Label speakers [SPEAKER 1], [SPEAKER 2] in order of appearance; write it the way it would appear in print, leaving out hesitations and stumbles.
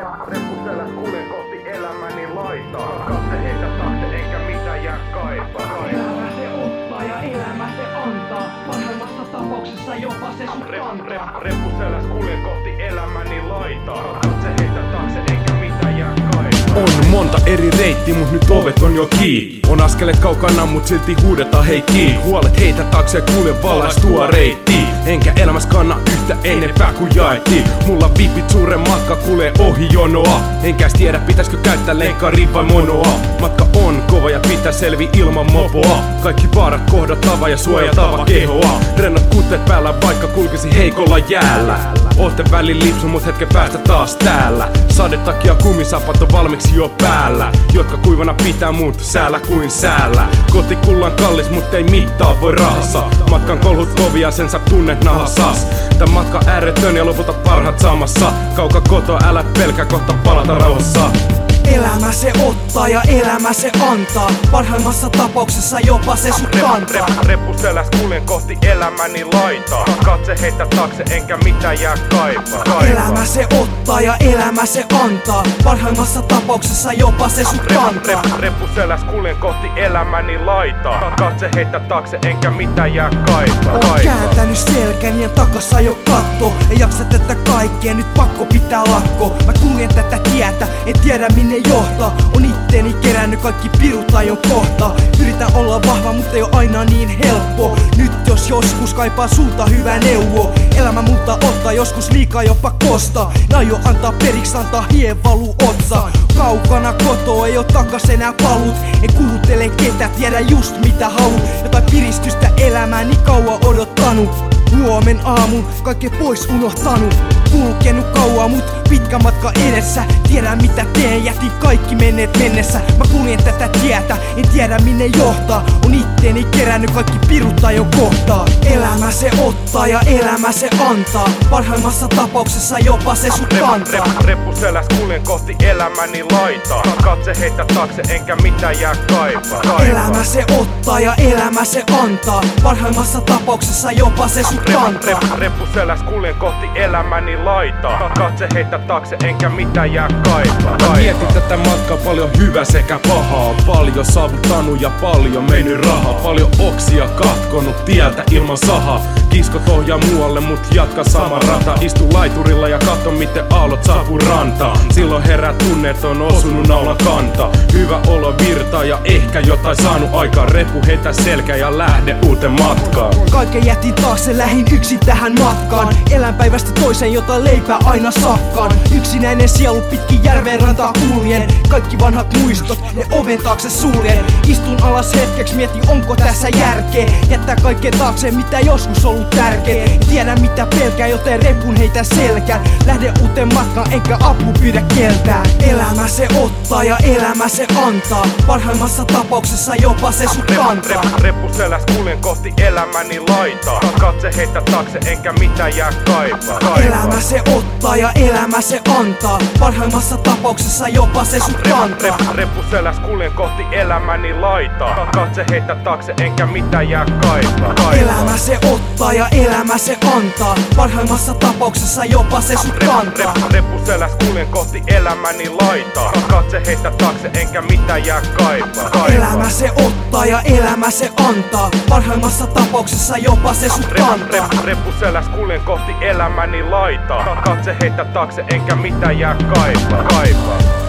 [SPEAKER 1] Reppuseläs kuljen kohti elämäni laitaa. Katse heitä taakse enkä mitään jää kaipaa.
[SPEAKER 2] Elämä se ottaa ja elämä se antaa. Parhaimmassa tapauksessa jopa se sut kantaa.
[SPEAKER 1] Reppuseläs kuljen kohti elämäni laitaa. Katse heitä taakse enkä mitään jää kaipaa.
[SPEAKER 3] On monta eri reittiä, mut nyt ovet on jo kiinni. On askelet kaukana, mut silti huudetaan hei kiinni. Huolet heitä taakse ja kulje valaistua reittiin. Enkä elämässä kanna yhtä enempää kuin jaettiin. Mulla vipit suuren matka kulee ohi jonoa. Enkä tiedä pitäisikö käyttää lenkkaria vai monoa. Matka on kova ja pitää selvi ilman mopoa. Kaikki vaarat kohdattava ja suojatava kehoa. Rennot kutteet päällä vaikka kulkisi heikolla jäällä. Ootte välin lipsu mut hetken päästä taas täällä. Sade takia kumisapat on valmiiksi jo päällä. Jotka kuivana pitää mut säällä kuin säällä. Kotikullan kallis mut ei mittaa voi rahassa. Matkan kolhut kovia sen sä tunnet nahassas. Tän matka ääretön ja lopulta parhaat samassa. Kauka kotoa älä pelkää kohta palata rauhassa.
[SPEAKER 2] Elämä se ottaa ja elämä se antaa. Parhaimmassa tapauksessa jopa se sut kantaa.
[SPEAKER 1] Reppuseläs kuljen kohti elämäni laitaa. Katse heitä taakse enkä mitään jää kaipaa.
[SPEAKER 2] Elämä se ottaa ja elämä se antaa. Parhaimmassa tapauksessa jopa se sut kantaa.
[SPEAKER 1] Reppuseläs kuljen kohti elämäni laitaa. Katse heitä taakse enkä mitään jää kaipaa.
[SPEAKER 2] Oon kääntänyt selkäni ja takas ajo katto. En jaksa tätä kaikkea, nyt pakko pitää lakko. Mä kuljen tätä tietä, en tiedä minne johtaa. On itteeni kerännyt kaikki pirut aion kohta. Yritän olla vahva, mutta ei oo aina niin helppo. Nyt jos joskus kaipaa sulta hyvää neuvo. Elämä multa ottaa joskus liikaa jopa kosta. En aio antaa periksi, antaa hien valu otsa. Kaukana kotoa ei oo takas enää palut. En kuuntele ketä, tiedä just mitä halu. Jotain piristystä elämääni kauan odottanut. Huomen aamun kaikki pois unohtanut. Kulkenut kauan mut pitkä matka edessä. Tiedän mitä teen, jätin kaikki menneet mennessä. Mä kuljen tätä tietä, en tiedä minne johtaa. On itteeni kerännyt kaikki pirut aion kohtaa. Elämä se ottaa ja elämä se antaa. Parhaimmassa tapauksessa jopa se sut kantaa.
[SPEAKER 1] Reppuseläs kuljen kohti elämäni laitaa. Katse heitä taakse enkä mitään jää kaipaa.
[SPEAKER 2] Elämä se ottaa ja elämä se antaa. Parhaimmassa tapauksessa jopa se sut kantaa.
[SPEAKER 1] Reppuseläs kuljen kohti elämäni laitaa. Katse heitä taakse enkä mitään jää kaipaa.
[SPEAKER 3] Mä mietin tätä matkaa, paljon hyvää sekä pahaa. Paljon saavuttanut ja paljon mennyt rahaa. Paljon oksia katkonut tieltä ilman sahaa. Kiskot ohjaa muualle mut jatka sama rata. Istu laiturilla ja katso miten aallot saapuu rantaan. Silloin herää tunne et on osunut naulan kanta. Hyvä olo virtaa ja ehkä jotain saanut aikaan. Reppu heitä selkä ja lähde uuteen matkaan.
[SPEAKER 2] Kaiken jätin taakse, lähin yksin tähän matkaan. Elän päivästä toiseen, jota leipää aina sakkaan. Yksinäinen sielu pitkin järven rantaa kuljen. Kaikki vanhat muistot, ne oven taakse suljen. Istun alas hetkeksi, mietin onko tässä järkeä. Jättää kaikkeen taakse, mitä joskus ollut tärkeä. En tiedä mitä pelkää, joten repun heitä selkään. Lähde uuteen matkaan, enkä apu pyydä keltään. Elämä se ottaa ja elämä se antaa. Parhaimmassa tapauksessa jopa se sut kantaa.
[SPEAKER 1] Reppuseläs kuljen kohti elämäni laitaa. Katse heitä taakse enkä mitään jää kaipaa.
[SPEAKER 2] Elämä se ottaa ja elämä se antaa. Parhaimmassa tapauksessa jopa se sut kantaa.
[SPEAKER 1] Reppuseläs kuljen kohti elämäni laitaa. Katse heitä taakse enkä mitään jää kaipaa.
[SPEAKER 2] Elämä se ottaa ja elämä se antaa. Parhaimmassa tapauksessa jopa se sut kantaa.
[SPEAKER 1] Reppuseläs kuljen kohti elämäni laitaa. Katse heitä taakse enkä mitään jää kaipaa.
[SPEAKER 2] Elämä se ottaa ja elämä se antaa. Parhaimmassa tapauksessa jopa se sut kantaa.
[SPEAKER 1] Reppuseläs kuljen kohti elämäni laitaa. Katse heitä taakse enkä mitään jää kaipaa.